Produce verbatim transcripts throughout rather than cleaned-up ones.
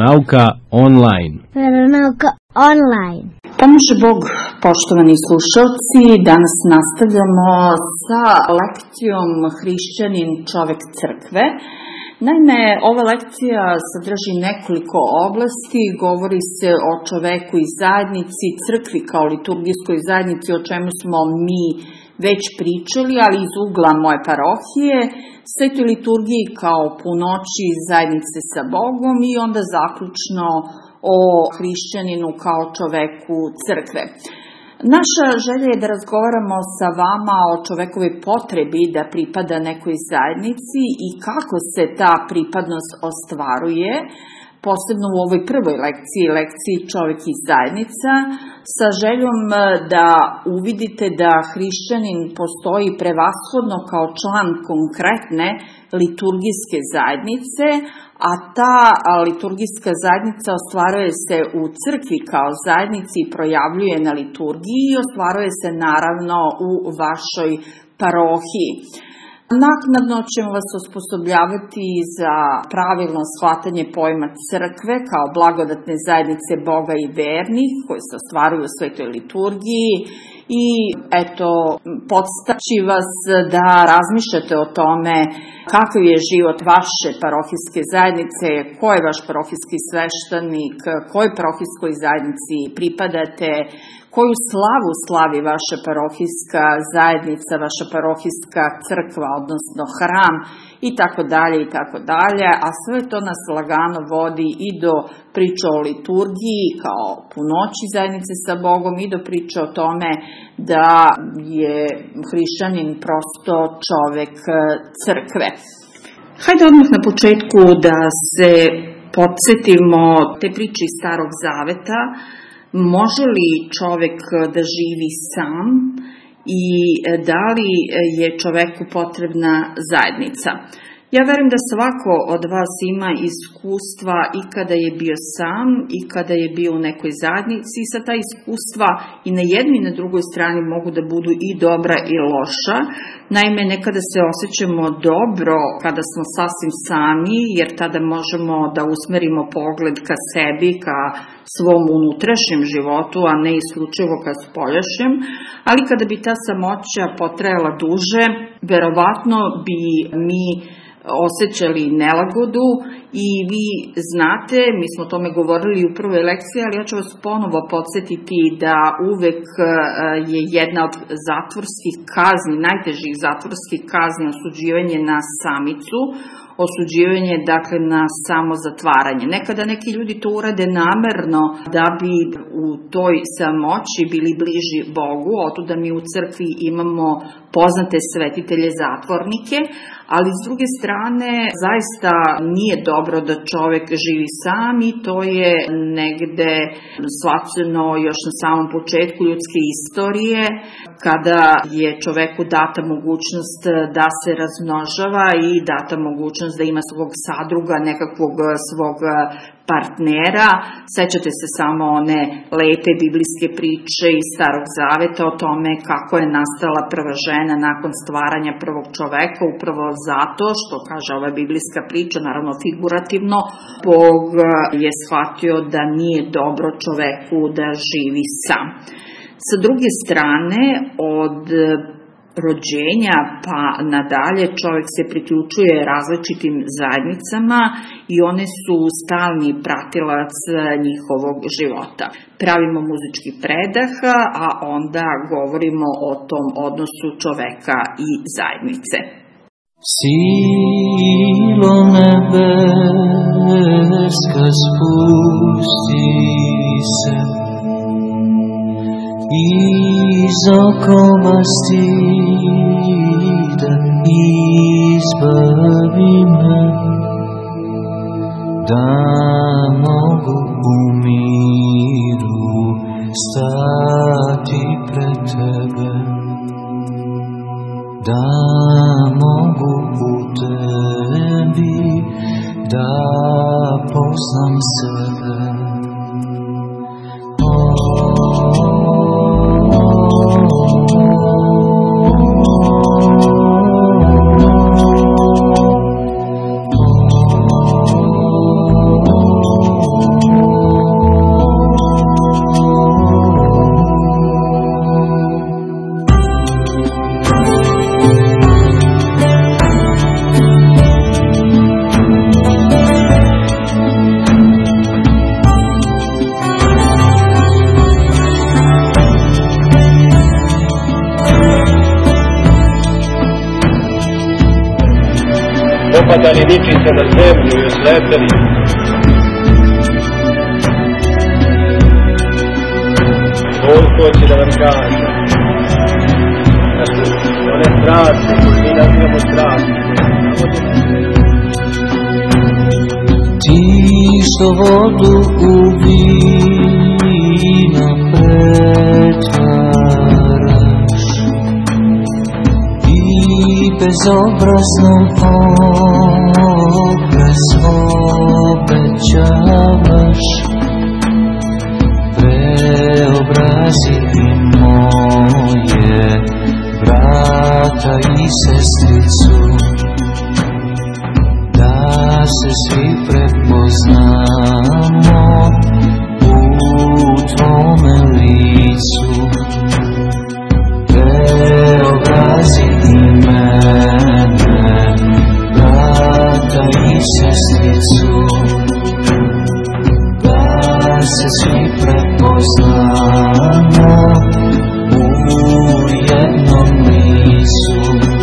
Veronauka online. Veronauka online. Pomože Bog, poštovani slušalci, danas nastavljamo sa lekcijom Hrišćanin, čovek crkve. Naime, ova lekcija sadrži nekoliko oblasti, govori se o čoveku i zajednici, crkvi kao liturgijskoj zajednici, o čemu smo mi već pričali, ali iz ugla moje parohije, svetoj liturgiji kao punoći zajednice sa Bogom i onda zaključno o hrišćaninu kao čoveku crkve. Naša želja je da razgovaramo sa vama o čovekovoj potrebi da pripada nekoj zajednici i kako se ta pripadnost ostvaruje, posebno u ovoj prvoj lekciji, lekciji Čovek i zajednica, sa željom da uvidite da hrišćanin postoji prevashodno kao član konkretne liturgijske zajednice, a ta liturgijska zajednica ostvaruje se u crkvi kao zajednici i projavljuje na liturgiji i ostvaruje se naravno u vašoj parohiji. Naknadno ćemo vas osposobljavati za pravilno shvatanje pojma crkve kao blagodatne zajednice Boga i vernih koje se ostvaruju u svetoj liturgiji i eto, podstaći vas da razmišljate o tome kakav je život vaše parohijske zajednice, ko je vaš parohijski sveštenik, kojoj parohijskoj zajednici pripadate, koju slavu slavi vaša parohijska zajednica, vaša parohijska crkva, odnosno hram i tako dalje i tako dalje, a sve to nas lagano vodi i do priče o liturgiji kao punoći zajednice sa Bogom i do priče o tome da je hrišćanin prosto čovek crkve. Hajde odmah na početku da se podsjetimo te priče iz Starog Zaveta. Može li čovek da živi sam i da li je čoveku potrebna zajednica? Ja verujem da svako od vas ima iskustva i kada je bio sam i kada je bio u nekoj zajednici i sa ta iskustva i na jednoj i na drugoj strani mogu da budu i dobra i loša. Naime, nekada se osjećamo dobro kada smo sasvim sami, jer tada možemo da usmerimo pogled ka sebi, ka svom unutrašnjem životu, a ne isključivo ka spoljašnjem, ali kada bi ta samoća potrajala duže, verovatno bi mi osjećali nelagodu i vi znate, mi smo o tome govorili u prvoj lekciji, ali ja ću vas ponovo podsjetiti da uvek je jedna od zatvorskih kazni, najtežih zatvorskih kazni osuđivanje na samicu, osuđivanje dakle na samozatvaranje. Nekada neki ljudi to urade namerno da bi u toj samoći bili bliži Bogu, otuda mi u crkvi imamo poznate svetitelje zatvornike, ali s druge strane zaista nije dobro da čovek živi sam i to je negde shvaćeno još na samom početku ljudske istorije, kada je čoveku data mogućnost da se razmnožava i data mogućnost da ima svog sadruga, nekakvog svog partnera. Sećate se samo one lepe biblijske priče iz Starog Zaveta o tome kako je nastala prva žena nakon stvaranja prvog čoveka, upravo zato što, kaže ova biblijska priča, naravno figurativno, Bog je shvatio da nije dobro čoveku da živi sam. Sa druge strane, od rođenja pa nadalje čovjek se priključuje različitim zajednicama i one su stalni pratilac njihovog života. Pravimo muzički predah, a onda govorimo o tom odnosu čoveka i zajednice. Silo nebeska spusti se iz okova stida izbavi me, da mogu u miru stati pred tebe, da mogu u tebi da poznam sebe. pada ni ničice na zemlju i oslepeli. Bog hoće da vam kaže da su one strasti koje mi nazivamo strasti. Ti što vodu u vino pretvaraš i bezobraznom obraz obećavaš, preobrazi i moje brata i sestricu, da se svi prepoznamo u tvome licu. Preobrazi i mene, brata i sestricu, da se svi prepoznamo u jednom licu.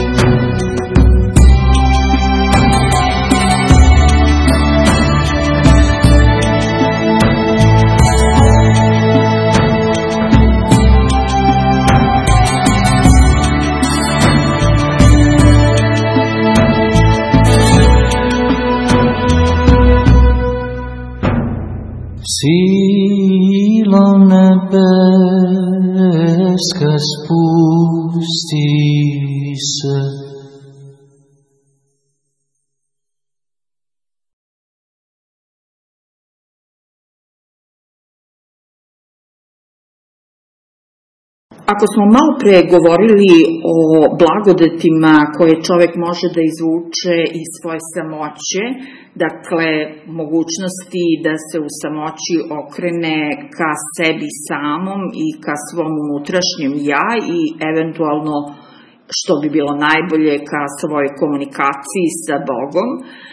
Sila nebeska spusti se, Ako smo malo pre govorili o blagodetima koje čovek može da izvuče iz svoje samoće, dakle mogućnosti da se u samoći okrene ka sebi samom i ka svom unutrašnjem ja i eventualno, što bi bilo najbolje, ka svojoj komunikaciji sa Bogom,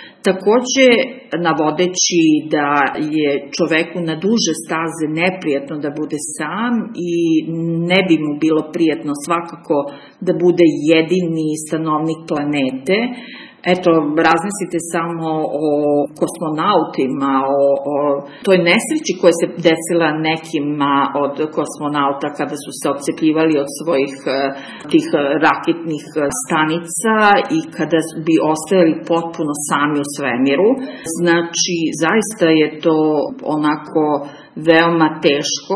takođe navodeći da je čoveku na duže staze neprijatno da bude sam i ne bi mu bilo prijatno svakako da bude jedini stanovnik planete. Eto, razmislite samo o kosmonautima, o, o toj nesreći koja se desila nekima od kosmonauta kada su se odcepljivali od svojih tih raketnih stanica i kada bi ostajali potpuno sami u svemiru. Znači, zaista je to onako veoma teško,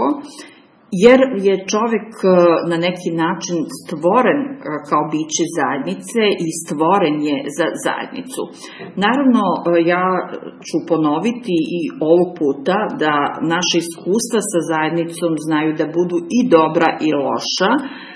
jer je čovek na neki način stvoren kao biće zajednice i stvoren je za zajednicu. Naravno, ja ću ponoviti i ovog puta da naše iskustva sa zajednicom znaju da budu i dobra i loša,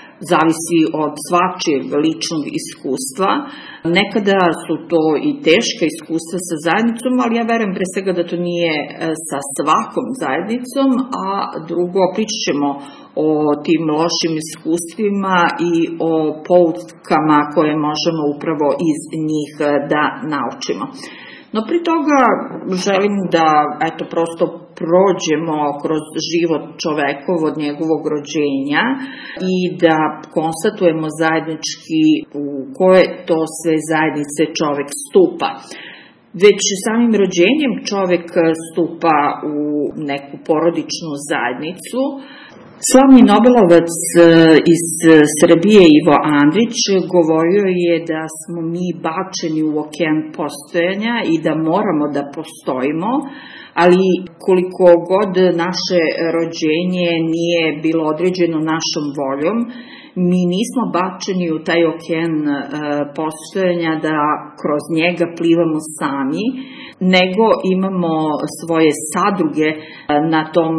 zavisi od svačijeg ličnog iskustva. Nekada su to i teška iskustva sa zajednicom, ali ja verujem pre svega da to nije sa svakom zajednicom, a drugo, pričat ćemo o tim lošim iskustvima i o poutkama koje možemo upravo iz njih da naučimo. No, pri toga želim da, eto, prosto prođemo kroz život čovekov od njegovog rođenja i da konstatujemo zajednički u koje to sve zajednice čovek stupa. Već samim rođenjem čovek stupa u neku porodičnu zajednicu. Slavni Nobelovac iz Srbije Ivo Andrić govorio je da smo mi bačeni u okean postojanja i da moramo da postojimo, ali koliko god naše rođenje nije bilo određeno našom voljom, mi nismo bačeni u taj okean postojanja da kroz njega plivamo sami, nego imamo svoje sadruge na tom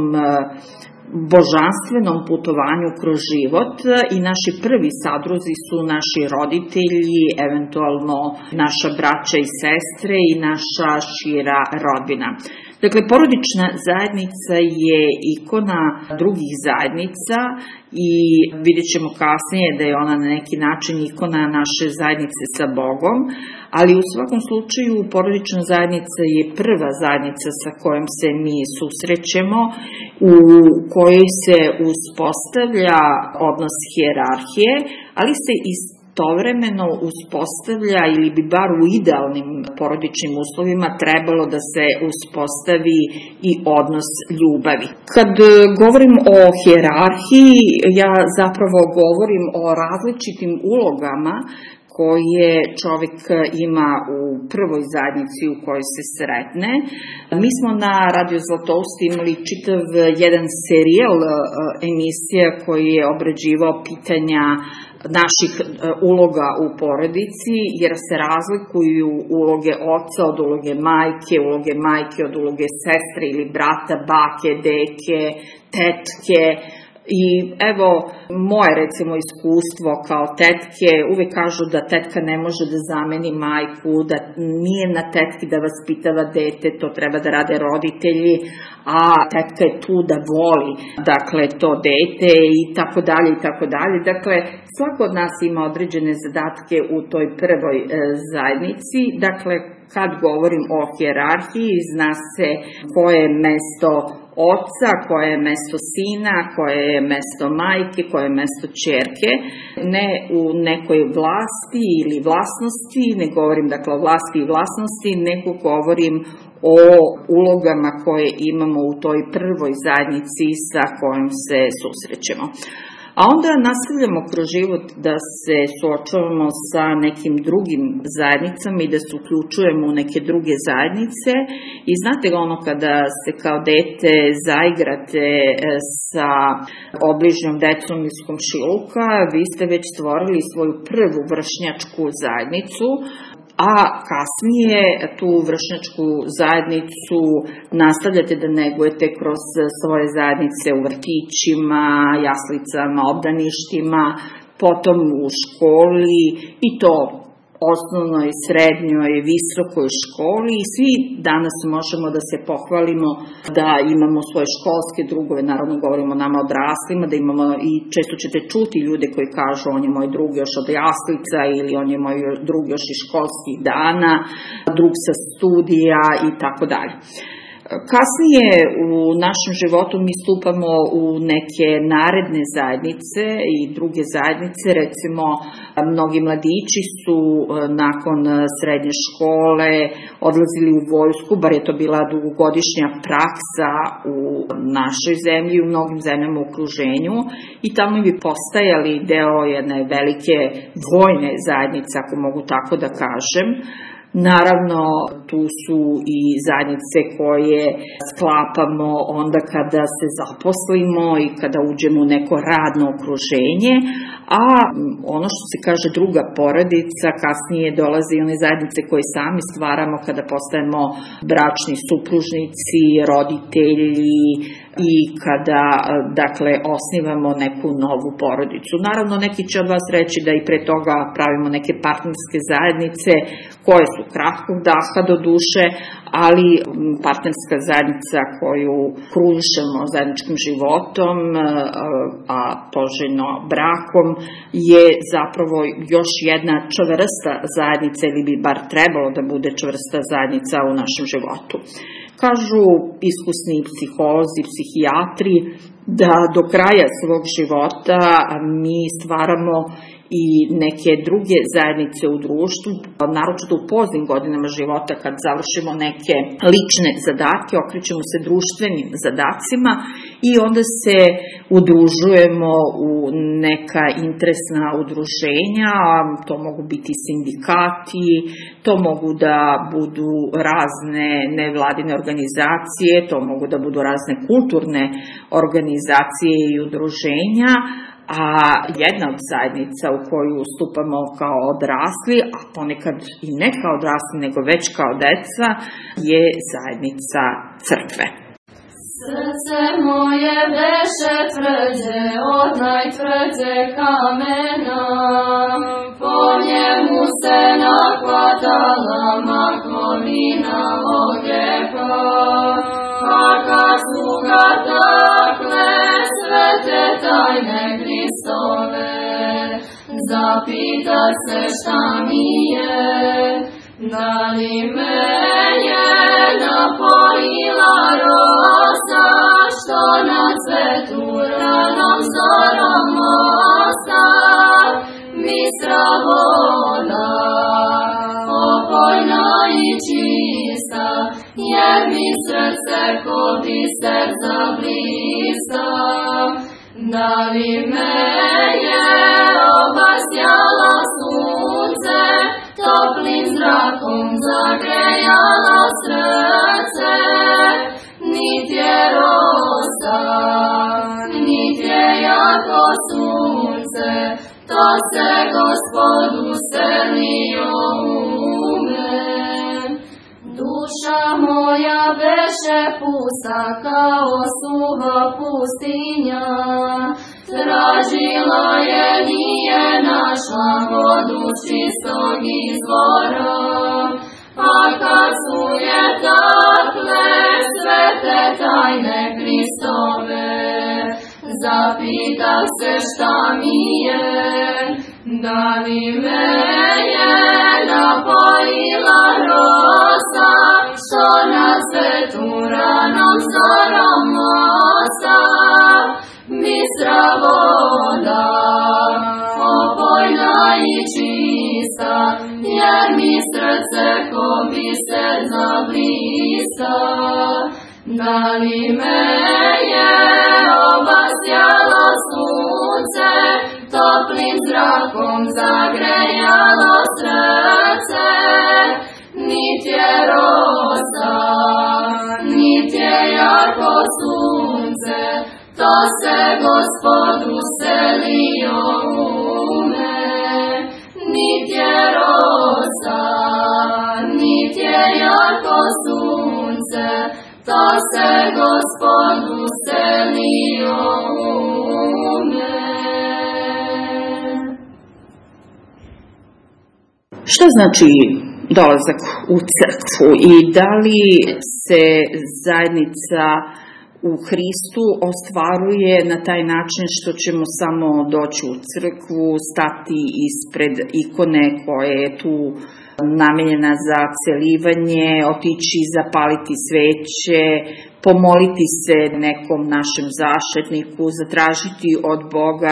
božanstvenom putovanju kroz život i naši prvi sadruzi su naši roditelji, eventualno naša braća i sestre i naša šira rodbina. Dakle, porodična zajednica je ikona drugih zajednica i vidjet ćemo kasnije da je ona na neki način ikona naše zajednice sa Bogom, ali u svakom slučaju porodična zajednica je prva zajednica sa kojom se mi susrećemo, u kojoj se uspostavlja odnos hijerarhije, ali se istovremeno uspostavlja ili bi bar u idealnim porodičnim uslovima trebalo da se uspostavi i odnos ljubavi. Kad govorim o hijerarhiji, ja zapravo govorim o različitim ulogama koje čovjek ima u prvoj zajednici u kojoj se sretne. Mi smo na Radio Zlatoust imali čitav jedan serijal emisija koji je obrađivao pitanja naših uloga u porodici, jer se razlikuju uloge oca od uloge majke, uloge majke od uloge sestre ili brata, bake, deke, tetke. I evo, moje recimo iskustvo kao tetke, uvek kažu da tetka ne može da zameni majku, da nije na tetki da vaspitava dete, to treba da rade roditelji, a tetka je tu da voli, dakle, to dete i tako dalje i tako dalje. Dakle, svako od nas ima određene zadatke u toj prvoj e, zajednici, dakle, kad govorim o hijerarhiji, zna se koje je mesto oca, koje je mesto sina, koje je mesto majke, koje je mesto ćerke, ne u nekoj vlasti ili vlasnosti, ne govorim dakle o vlasti i vlasnosti, nego govorim o ulogama koje imamo u toj prvoj zajednici sa kojom se susrećemo. A onda nastavljamo kroz život da se suočavamo sa nekim drugim zajednicama i da se uključujemo u neke druge zajednice. I znate ono kada se kao dete zaigrate sa obližnjom decom iz komšiluka, vi ste već stvorili svoju prvu vršnjačku zajednicu, a kasnije tu vršnjačku zajednicu nastavljate da negujete kroz svoje zajednice u vrtićima, jaslicama, obdaništima, potom u školi i to osnovnoj, srednjoj, visokoj školi i svi danas možemo da se pohvalimo da imamo svoje školske drugove, naravno govorimo o nama odraslima, da imamo i često ćete čuti ljude koji kažu on je moj drug još od jaslica ili on je moj drug još iz školskih dana, drug sa studija i tako dalje. Kasnije u našem životu mi stupamo u neke naredne zajednice i druge zajednice, recimo mnogi mladići su nakon srednje škole odlazili u vojsku, bar je to bila dugogodišnja praksa u našoj zemlji i u mnogim zemljama u okruženju i tamo bi postajali deo jedne velike vojne zajednice, ako mogu tako da kažem. Naravno, tu su i zajednice koje sklapamo onda kada se zaposlimo i kada uđemo u neko radno okruženje, a ono što se kaže druga porodica, kasnije dolaze i one zajednice koje sami stvaramo kada postajemo bračni supružnici, roditelji i kada, dakle, osnivamo neku novu porodicu. Naravno, neki će od vas reći da i pre toga pravimo neke partnerske zajednice koje su kratkog daha do duše, ali partnerska zajednica koju krušemo zajedničkim životom, a poželjno brakom, je zapravo još jedna čvrsta zajednica ili bi bar trebalo da bude čvrsta zajednica u našem životu. Kažu iskusni psiholozi, psihijatri da do kraja svog života mi stvaramo i neke druge zajednice u društvu, naročito u poznim godinama života kad završimo neke lične zadatke, okrećemo se društvenim zadacima i onda se udružujemo u neka interesna udruženja, to mogu biti sindikati, to mogu da budu razne nevladine organizacije, to mogu da budu razne kulturne organizacije i udruženja, a jedna od zajednica u koju stupamo kao odrasli, a ponekad i ne kao odrasli, nego već kao deca, je zajednica crkve. Srce moje beše tvrđe od najtvrđe kamena, po njemu se nakladala makovina od greha, a kad su ga takle svete tajne Hristove, zapita se šta mi je, da li me je napojila rosa, što na cvetu ranom zorom osta, mi bistra voda, opojna i čista, jer mi srce ko biser zablista. Da li me je obasjalo sunce, toplim zrakom zagrejalo srce, nit je rosa, nit je jako sunce, to se Gospodu selio u men. Duša moja beše pusta kao suha pustinja, tražila je, nije našla vodu čistog izvora. A kad su je takle svete tajne Hristove, zapitah se šta mi je, da li me je napojila rosa, što na svetu ranom zorom mosta. Bistra voda, opojna i čista, jer mi srce ko biser zablista. Da li me je obasjalo sunce, toplim zrakom zagrejalo srce, nit je rosa, nit je jako sunce, to se Gospodu selio u me. Nit je rosa, nit je jako sunce, to se Gospodu selio u me. Šta znači dolazak u crkvu i da li se zajednica u Hristu ostvaruje na taj način što ćemo samo doći u crkvu, stati ispred ikone koja je tu namenjena za celivanje, otići zapaliti sveće, pomoliti se nekom našem zaštitniku, zatražiti od Boga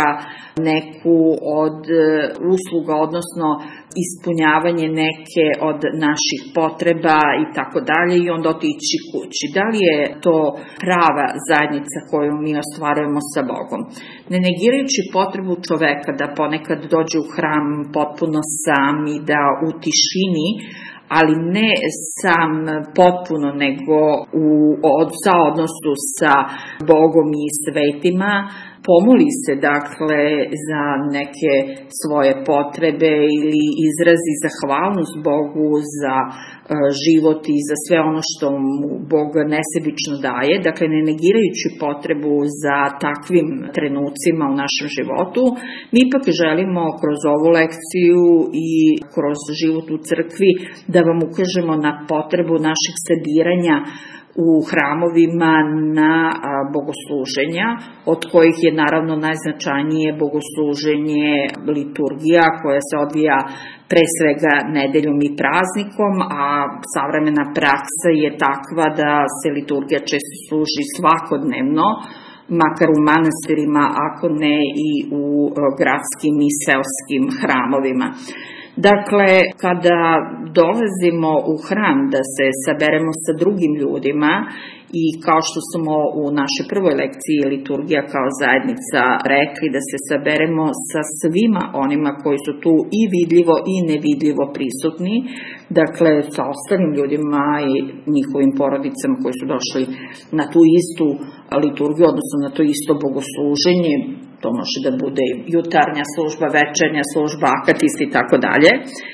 neku od usluga, odnosno ispunjavanje neke od naših potreba i tako dalje i onda otići kući. Da li je to prava zajednica koju mi ostvarujemo sa Bogom? Ne negirajući potrebu čoveka da ponekad dođe u hram potpuno sam i da u tišini, ali ne sam potpuno, nego u saodnosu sa Bogom i svetima, pomoli se dakle za neke svoje potrebe ili izrazi zahvalnost Bogu za e, život i za sve ono što mu Bog nesebično daje, dakle ne negirajući potrebu za takvim trenucima u našem životu, mi ipak želimo kroz ovu lekciju i kroz život u crkvi da vam ukažemo na potrebu naših sabiranja u hramovima na bogosluženja, od kojih je naravno najznačajnije bogosluženje liturgija koja se odvija pre svega nedeljom i praznikom, a savremena praksa je takva da se liturgija često služi svakodnevno, makar u manastirima, ako ne i u gradskim i seoskim hramovima. Dakle, kada dolazimo u hram da se saberemo sa drugim ljudima i kao što smo u našoj prvoj lekciji liturgija kao zajednica rekli da se saberemo sa svima onima koji su tu i vidljivo i nevidljivo prisutni, dakle sa ostalim ljudima i njihovim porodicama koji su došli na tu istu liturgiju, odnosno na to isto bogosluženje. To može da bude jutarnja služba, večernja služba, akatist i tako dalje.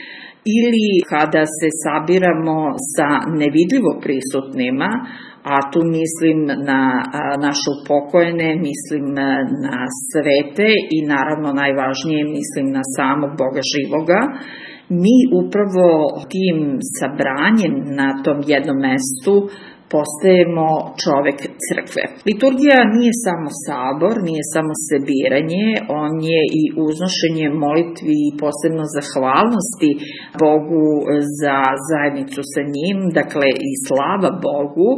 Ili kada se sabiramo sa nevidljivo prisutnima, a tu mislim na naše upokojene, mislim na svete i naravno najvažnije mislim na samog Boga živoga, mi upravo tim sabranjem na tom jednom mestu postajemo čovek crkve. Liturgija nije samo sabor, nije samo sabiranje, on je i uznošenje molitvi i posebno zahvalnosti Bogu za zajednicu sa njim, dakle i slava Bogu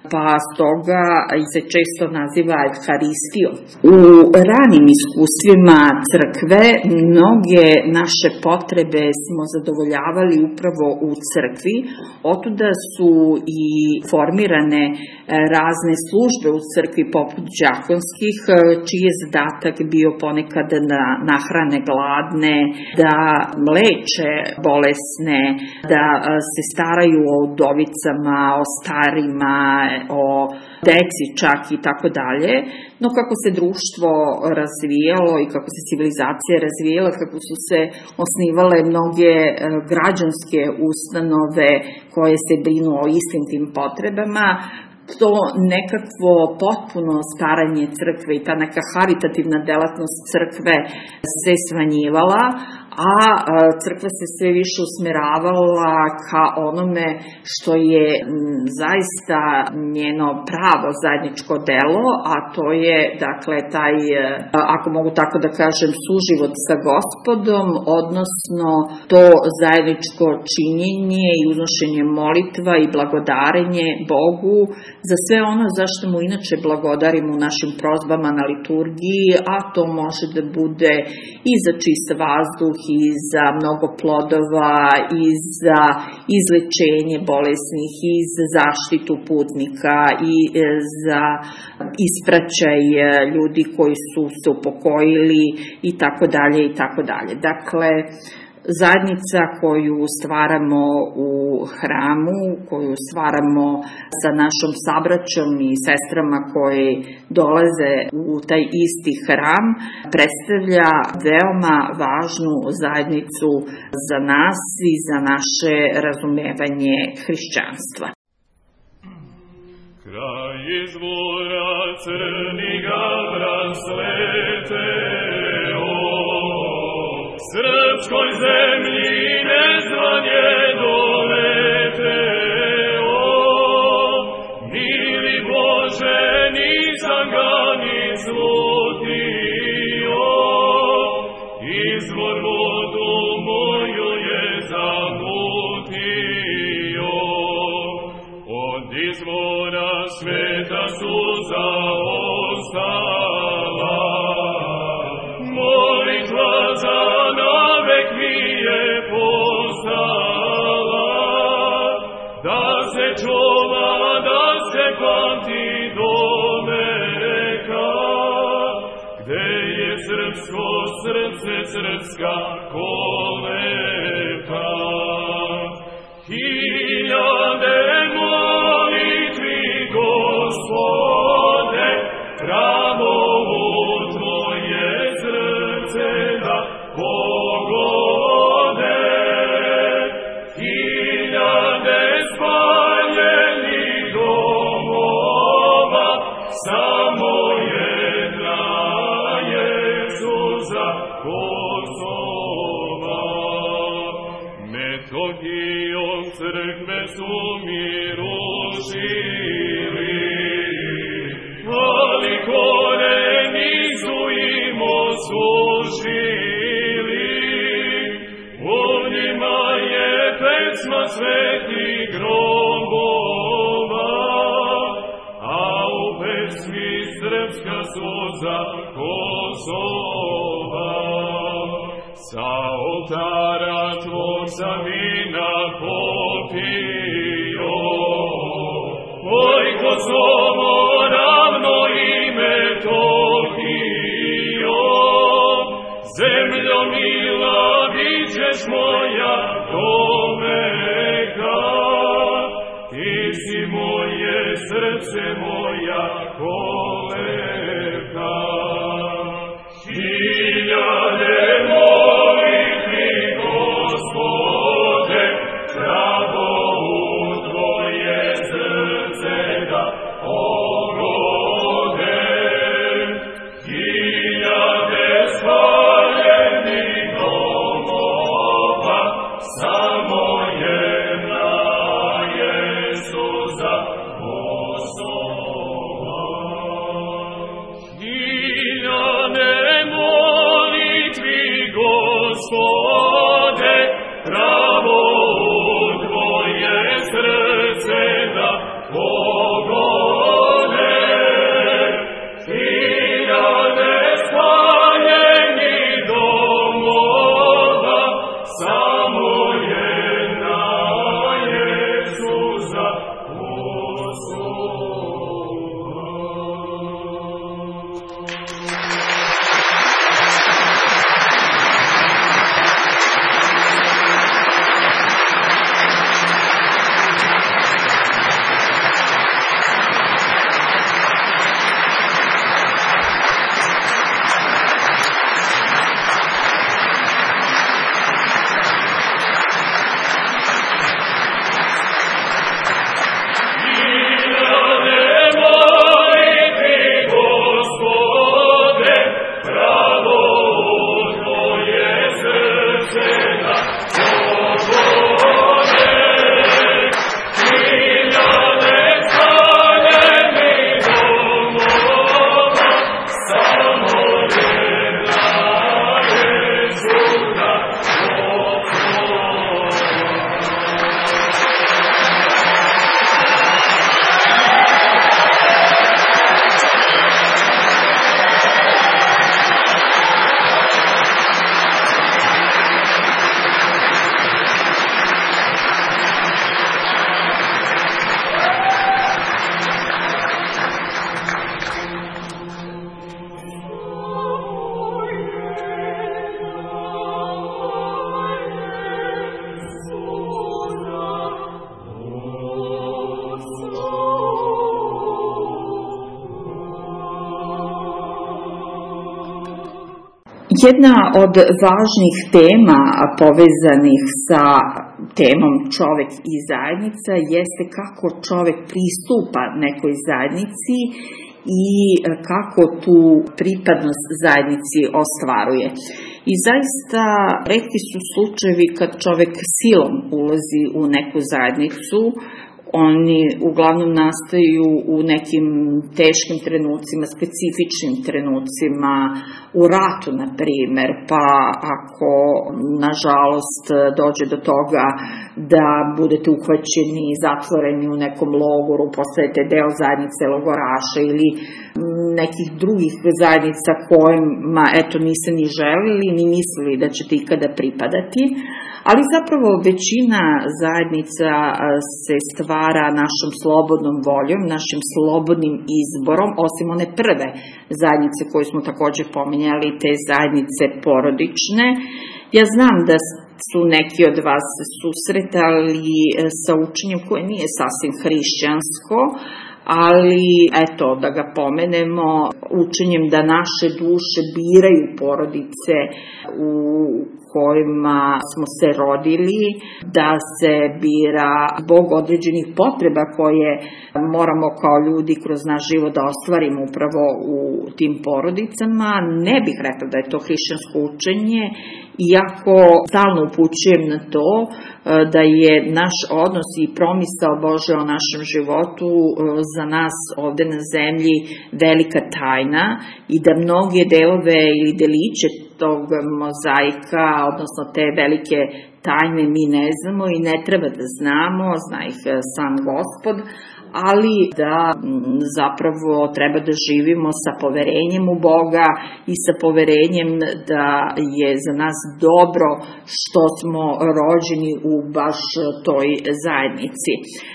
pa stoga se često naziva Evharistijom. U ranim iskustvima crkve mnoge naše potrebe smo zadovoljavali upravo u crkvi, otuda su i formirane razne službe u crkvi poput đakonskih, čiji je zadatak bio ponekad da nahrane gladne, da leče bolesne, da se staraju o udovicama, o starima, o deci čak i tako dalje. No kako se društvo razvijalo i kako se civilizacija razvijala, kako su se osnivale mnoge građanske ustanove koje se brinu o istim tim potrebama, to nekakvo potpuno staranje crkve i ta neka haritativna delatnost crkve se smanjivala, a crkva se sve više usmeravala ka onome što je zaista njeno pravo zajedničko delo, a to je, dakle, taj, ako mogu tako da kažem, suživot sa Gospodom, odnosno to zajedničko činjenje i uznošenje molitva i blagodarenje Bogu za sve ono zašto mu inače blagodarimo u našim prozbama na liturgiji, a to može da bude i za čist vazduh, i za mnogo plodova, i za izlečenje bolesnih, i za zaštitu putnika, i za ispraćaj ljudi koji su se upokojili, i tako dalje, i tako dalje. Dakle, zajednica koju stvaramo u hramu, koju stvaramo sa našom sabraćom i sestrama koje dolaze u taj isti hram, predstavlja veoma važnu zajednicu za nas i za naše razumevanje hrišćanstva. Kraj izvora crniga brasleteo, srpskoj zemlji nezvanje doleteo, mili Bože, nisam ga ni slutio, izvor vodu moju je zamutio, od izvora sveta suza ostala, molitva za navek mi je postala, da se čuva, da se pamti do veka, gde je srpsko srce, srpska kolevka. Hiljade molitvi, Gospode, pravo u Tvoje srce da pogode. Hiljade spaljenih domova, samo jedna je suza Kosova. Metodijom crkve su mi rušili, ali koreni su im osušili. U njima je pesma svetih grobova, a u pesmi srpska suza Kosova. Sa oltara tvog sam vina popio, oj Kosovo, ravno ime Tokio, zemljo mila, bićeš moja do veka, ti si moje srce, moja kolevka. Hiljade molitvi, Gospode, pravo u Tvoje srce da pogode. Hiljade spaljenih domova, samo jedna je suza Kosova. Jedna od važnih tema povezanih sa temom čovek i zajednica jeste kako čovek pristupa nekoj zajednici i kako tu pripadnost zajednici ostvaruje. I zaista retki su slučajevi kad čovek silom ulazi u neku zajednicu. Oni uglavnom nastaju u nekim teškim trenucima, specifičnim trenucima, u ratu, na primer, pa ako, nažalost, dođe do toga da budete uhvaćeni, zatvoreni u nekom logoru, postajete deo zajednice logoraša ili nekih drugih zajednica kojima, eto, niste ni želili, ni mislili da ćete ikada pripadati, ali zapravo većina zajednica se stvara našom slobodnom voljom, našim slobodnim izborom, osim one prve zajednice koje smo takođe pominjali, te zajednice porodične. Ja znam da su neki od vas susretali sa učenjem koje nije sasvim hrišćansko, ali eto, da ga pomenemo, učenjem da naše duše biraju porodice u kojima smo se rodili, da se bira zbog određenih potreba koje moramo kao ljudi kroz naš život da ostvarimo upravo u tim porodicama. Ne bih rekla da je to hrišćansko učenje, iako stalno upućujem na to da je naš odnos i promisao Bože o našem životu za nas ovde na zemlji velika tajna i da mnoge delove ili deliće tog mozaika, odnosno te velike tajne, mi ne znamo i ne treba da znamo, zna ih sam Gospod, ali da zapravo treba da živimo sa poverenjem u Boga i sa poverenjem da je za nas dobro što smo rođeni u baš toj zajednici.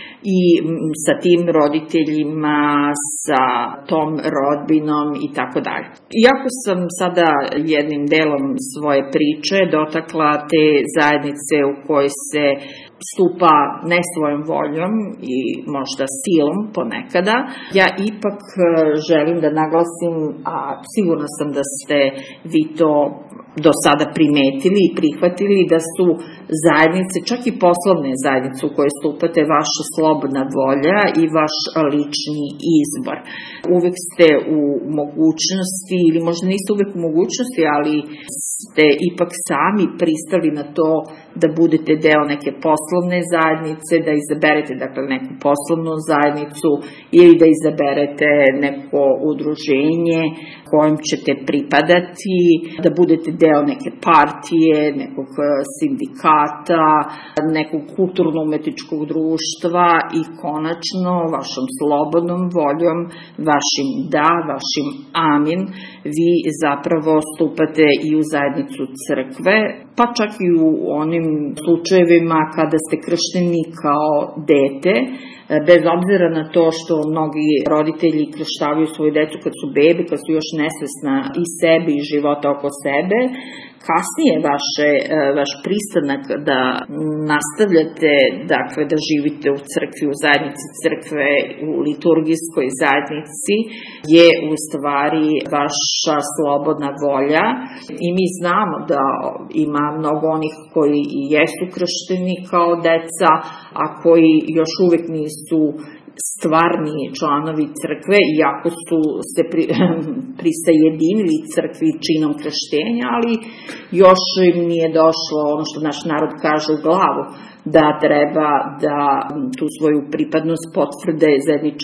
I sa tim roditeljima, sa tom rodbinom i tako dalje. Iako sam sada jednim delom svoje priče dotakla te zajednice u kojoj se stupa ne svojom voljom i možda silom ponekada, ja ipak želim da naglasim, a sigurna sam da ste vi to do sada primetili i prihvatili, da su zajednice, čak i poslovne zajednice u koje stupate, vaša slobodna volja i vaš lični izbor. Uvek ste u mogućnosti, ili možda niste uvek u mogućnosti, ali ste ipak sami pristali na to da budete deo neke poslovne zajednice, da izaberete dakle neku poslovnu zajednicu ili da izaberete neko udruženje kojem ćete pripadati, da budete deo neke partije, nekog sindikata, nekog kulturno-umetničkog društva i konačno vašom slobodnom voljom, vašim da, vašim amin, vi zapravo stupate i u zajednicu crkve, pa čak i u onim slučajevima kada ste kršteni kao dete, bez obzira na to što mnogi roditelji krštavaju svoju decu kad su bebe, kad su još nesvesna i sebe i života oko sebe. Kasnije vaše, vaš pristanak da nastavljate, dakle, da živite u crkvi, u zajednici crkve, u liturgijskoj zajednici, je u stvari vaša slobodna volja. I mi znamo da ima mnogo onih koji i jesu kršteni kao deca, a koji još uvek nisu stvarni članovi crkve, iako su se pri, prisajedinili crkvi činom krštenja, ali još im nije došlo ono što naš narod kaže u glavu, da treba da tu svoju pripadnost potvrde zajedničanstvu